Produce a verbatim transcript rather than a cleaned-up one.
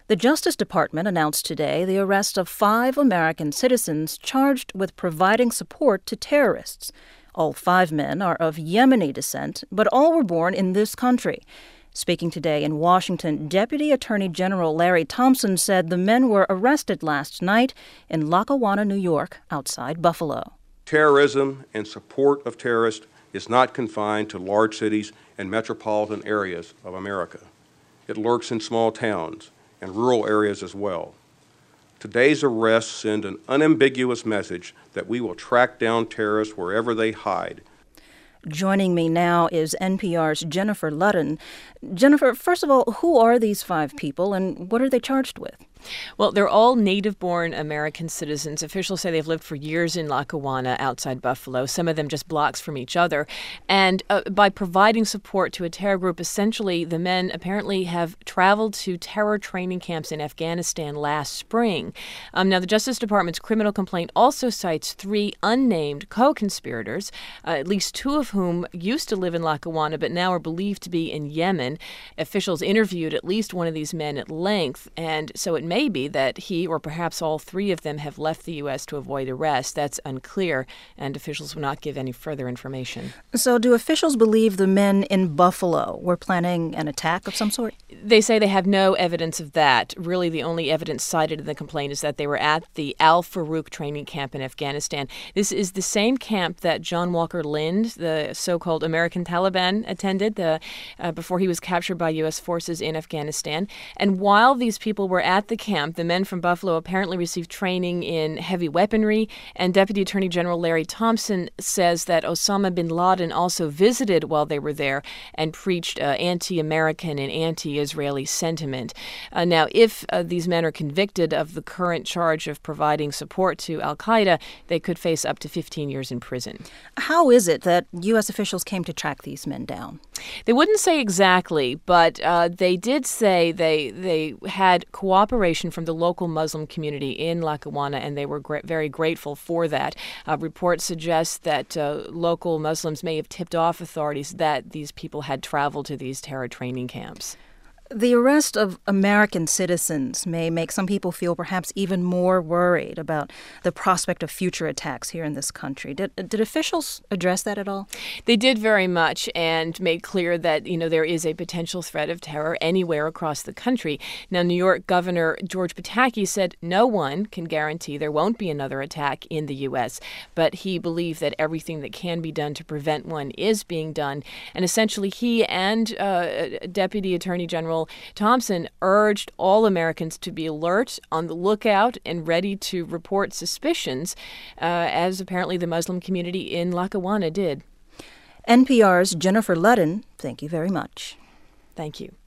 The Justice Department announced today the arrest of five American citizens charged with providing support to terrorists. All five men are of Yemeni descent, but all were born in this country. Speaking today in Washington, Deputy Attorney General Larry Thompson said the men were arrested last night in Lackawanna, New York, outside Buffalo. Terrorism and support of terrorists is not confined to large cities and metropolitan areas of America. It lurks in small towns and rural areas as well. Today's arrests send an unambiguous message that we will track down terrorists wherever they hide. Joining me now is N P R's Jennifer Ludden. Jennifer, first of all, who are these five people and what are they charged with? Well, they're all native-born American citizens. Officials say they've lived for years in Lackawanna outside Buffalo, some of them just blocks from each other. And uh, by providing support to a terror group, essentially the men apparently have traveled to terror training camps in Afghanistan last spring. Um, now, the Justice Department's criminal complaint also cites three unnamed co-conspirators, uh, at least two of whom used to live in Lackawanna but now are believed to be in Yemen. Officials interviewed at least one of these men at length, and so it may be that he or perhaps all three of them have left the U S to avoid arrest. That's unclear, and officials will not give any further information. So do officials believe the men in Buffalo were planning an attack of some sort? They say they have no evidence of that. Really, the only evidence cited in the complaint is that they were at the Al-Farouk training camp in Afghanistan. This is the same camp that John Walker Lind, the so-called American Taliban, attended the, uh, before he was captured by U S forces in Afghanistan. And while these people were at the camp, the men from Buffalo apparently received training in heavy weaponry, and Deputy Attorney General Larry Thompson says that Osama bin Laden also visited while they were there and preached uh, anti-American and anti-Israeli sentiment. Uh, now, if uh, these men are convicted of the current charge of providing support to al-Qaeda, they could face up to fifteen years in prison. How is it that U S officials came to track these men down? They wouldn't say exactly, but uh, they did say they they had cooperation from the local Muslim community in Lackawanna, and they were gra- very grateful for that. Uh, reports suggest that uh, local Muslims may have tipped off authorities that these people had traveled to these terror training camps. The arrest of American citizens may make some people feel perhaps even more worried about the prospect of future attacks here in this country. Did, did officials address that at all? They did very much and made clear that, you know, there is a potential threat of terror anywhere across the country. Now, New York Governor George Pataki said no one can guarantee there won't be another attack in the U S, but he believed that everything that can be done to prevent one is being done. And essentially, he and uh, Deputy Attorney General Thompson urged all Americans to be alert, on the lookout, and ready to report suspicions, uh, as apparently the Muslim community in Lackawanna did. N P R's Jennifer Ludden, thank you very much. Thank you.